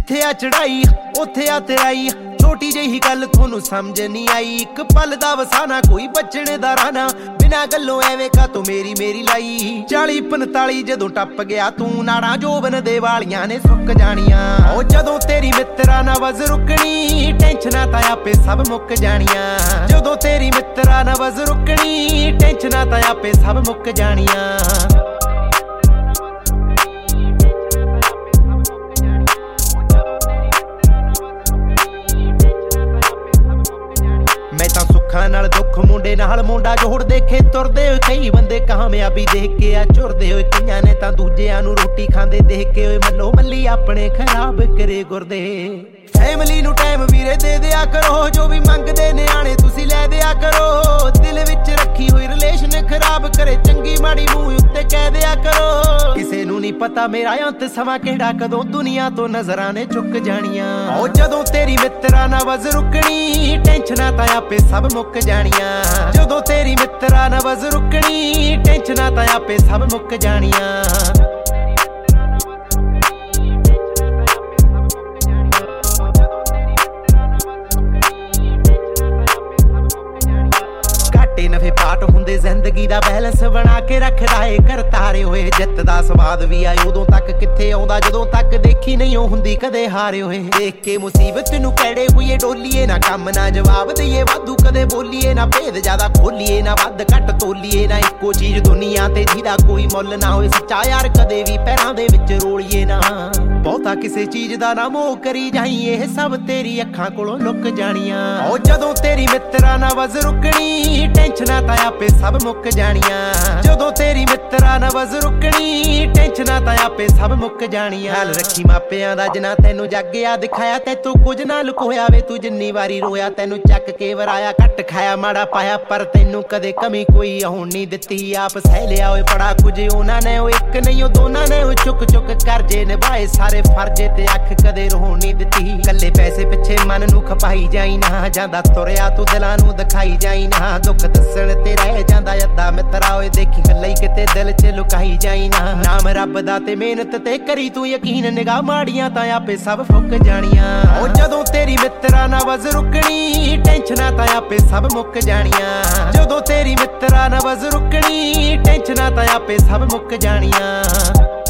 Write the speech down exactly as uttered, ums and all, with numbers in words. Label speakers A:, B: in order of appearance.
A: जिथे आ चढ़ाई उथे आ तेराई, छोटी जी गल थोनू समझ नहीं आई। एक पल दा वसाना कोई बचने दा राना, बिना गल्लों एवें का तू मेरी मेरी लाई। चाली पंताली जदों टप गया तू, नाड़ा जोबन दे वालियां ने सुक जानियां। ओ जदों तेरी मित्रा ना वज रुकनी, टेंशनां तां आपे सब मुक जानियां। जदों तेरी मित्रा ना वज रुकनी, टेंशनां तां आपे सब मुक जानियां। मैं तां सुखां नाल दुख मुंडे नाल मुंडा जोड़ देखे तुरदे होए, कई बंदे कामयाबी देख के आ चुरदे होए। कईयां ने तां दूजियां नूं रोटी खांदे देख के होए मल्लो मल्ली अपने खराब करे गुरदे। फैमिली नूं टाइम वीरे दे दिया करो, जो भी मंगदे निआणे तुसी लै दिया करो। दिल विच रखी होई रिलेशन खराब करे, चंगी माड़ी मूंह उत्ते कह दिया करो। किसे नूं नहीं पता मेरा अंत समा केड़ा कदों दुनिया तो नजरां ने चुक जानियां। ओ जदों तेरी मित्रा ना वज रुकनी, टेंशनां तां आपे सब मुक जानियां। जदों तेरी मित्रा ना वज रुकनी, टेंशनां तां आपे सब मुक जानियां। नफे पाट हुंदे जिंदगी दा बैलेंस बना के रखदा ए कर तारे होए। जित दा स्वाद भी आए उदों तक किथे आउंदा जदों तक देखी नहीं हुंदी कदे हारे होए। देख के मुसीबत नूं कैड़े होईए डोलीए, ना कम ना जवाब दईए वाधू कदे बोलीए। ना भेद ज्यादा खोलीए ना वध घट तोलीए, ना इक्को चीज दुनिया ते जिहदा कोई मुੱਲ ना होए। सच्चा यार कदे भी पैरां दे विच रोलीए ना, बहुता किसे चीज दा ना मोह करी जाई, एह सब तेरी अखां कोलों लुक जानियां। ओ जदों तेरी मित्रा ना वज रुकनी, टेंशनां तां आपे सब मुक जानियां। जदों तेरी मित्रा ना वज रुकनी, टेंशनां तां आपे सब मुक जानियां। हाल रखी मापियां दा जिन्ना तैनू जागिया दिखाया, तैतों कुछ ना लुकोया वे तू जिन्नी वारी रोया। तैनू चक के वराया घट खाया माड़ा पाया, पर तैनू कदे कमी कोई आउण नहीं दित्ती। आप सह लिया होए बड़ा कुछ उन्हां ने, ओ इक नहीं ओ दोनां ने। ओ चुक चुक करजे निभाए सारे फर्जे, ते अख कदे रोण नहीं दित्ती। कल्ले पैसे पिछे मन नू खपाई जाई ना, जांदा तुरिया तू दिलां नू दिखाई जाई ना। दुख दस्सण ते रह जांदा अद्धा मित्रा होए, देखी गल्लां किते दिल च लुकाई जाई ना। नाम रब दा ते मेहनत ते करी तू यकीन, निगाह माड़ियां तां आपे सब फुक जानियां। ओ जदों तेरी मित्रा ना वज रुकनी, टेंशनां तां आपे सब मुक जानियां। जदों तेरी मित्रा ना वज रुकनी, टेंशनां तां आपे सब मुक जानियां।